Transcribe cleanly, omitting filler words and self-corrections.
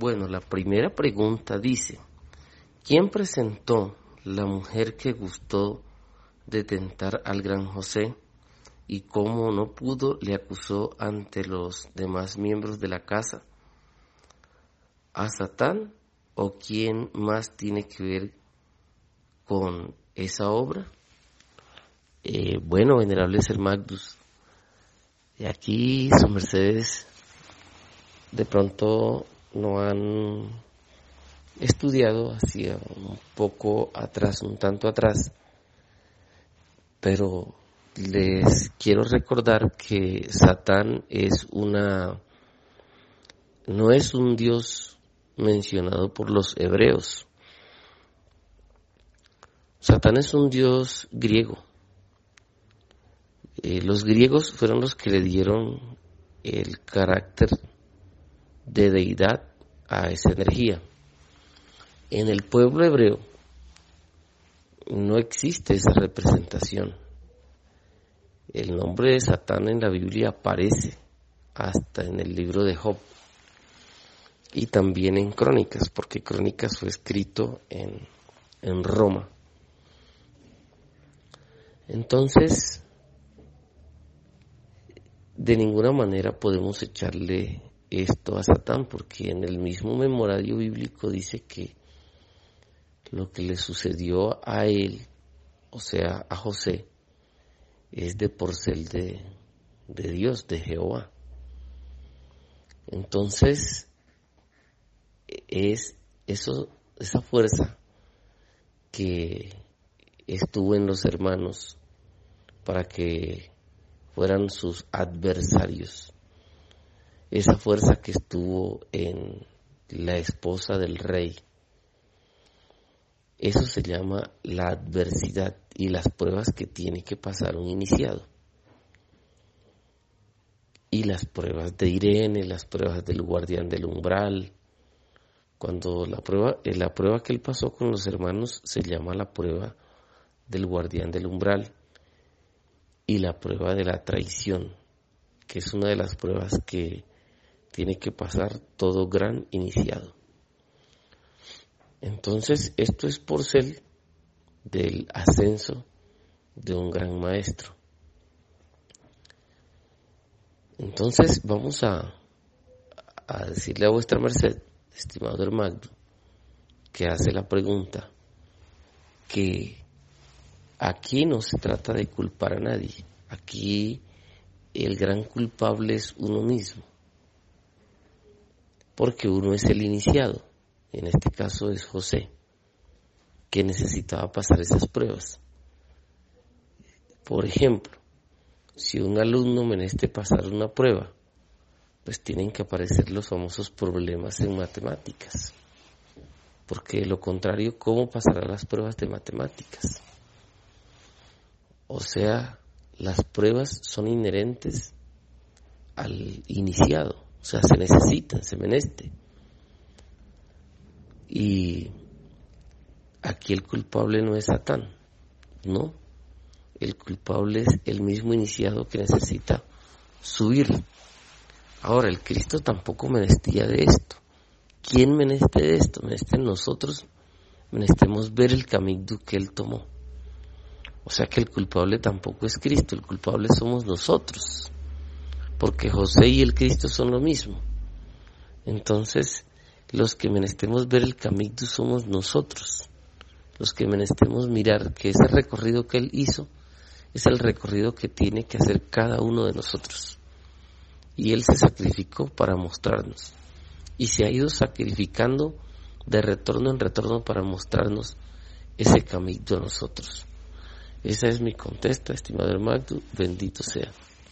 Bueno, la primera pregunta dice, ¿quién presentó la mujer que gustó de tentar al gran José y cómo no pudo le acusó ante los demás miembros de la casa? ¿A Satán o quién más tiene que ver con esa obra? Bueno, venerable Ser Magnus, aquí su mercedes de pronto no han estudiado hacia un poco atrás, un tanto atrás, pero les quiero recordar que Satán no es un dios mencionado por los hebreos. Satán es un dios griego. Los griegos fueron los que le dieron el carácter de deidad a esa energía. En el pueblo hebreo no existe esa representación. El nombre de Satán en la Biblia aparece hasta en el libro de Job y también en Crónicas, porque Crónicas fue escrito en Roma. Entonces, de ninguna manera podemos echarle esto a Satán, porque en el mismo memorario bíblico dice que lo que le sucedió a él, o sea, a José, es de porcel de Dios, de Jehová. Entonces, esa fuerza que estuvo en los hermanos para que fueran sus adversarios, esa fuerza que estuvo en la esposa del rey, eso se llama la adversidad y las pruebas que tiene que pasar un iniciado. Y las pruebas de Irene, las pruebas del guardián del umbral. Cuando la prueba que él pasó con los hermanos se llama la prueba del guardián del umbral y la prueba de la traición, que es una de las pruebas que tiene que pasar todo gran iniciado. Entonces, esto es porcel del ascenso de un gran maestro. Entonces, vamos a decirle a vuestra merced, estimado hermano, que hace la pregunta, que aquí no se trata de culpar a nadie. Aquí el gran culpable es uno mismo, porque uno es el iniciado. En este caso es José, que necesitaba pasar esas pruebas. Por ejemplo, si un alumno meneste pasar una prueba, pues tienen que aparecer los famosos problemas en matemáticas, porque de lo contrario, ¿cómo pasará las pruebas de matemáticas? O sea, las pruebas son inherentes al iniciado, o sea, se necesitan, se meneste. Y aquí el culpable no es Satán, no, el culpable es el mismo iniciado que necesita subir. Ahora, el Cristo tampoco menestía de esto. ¿Quién meneste de esto? Meneste nosotros, menestemos ver el camino que Él tomó. O sea que el culpable tampoco es Cristo, el culpable somos nosotros, porque José y el Cristo son lo mismo. Entonces, los que menestemos ver el camino somos nosotros, los que menestemos mirar que ese recorrido que Él hizo es el recorrido que tiene que hacer cada uno de nosotros. Y Él se sacrificó para mostrarnos, y se ha ido sacrificando de retorno en retorno para mostrarnos ese camino a nosotros. Esa es mi contesta, estimado hermano, bendito sea.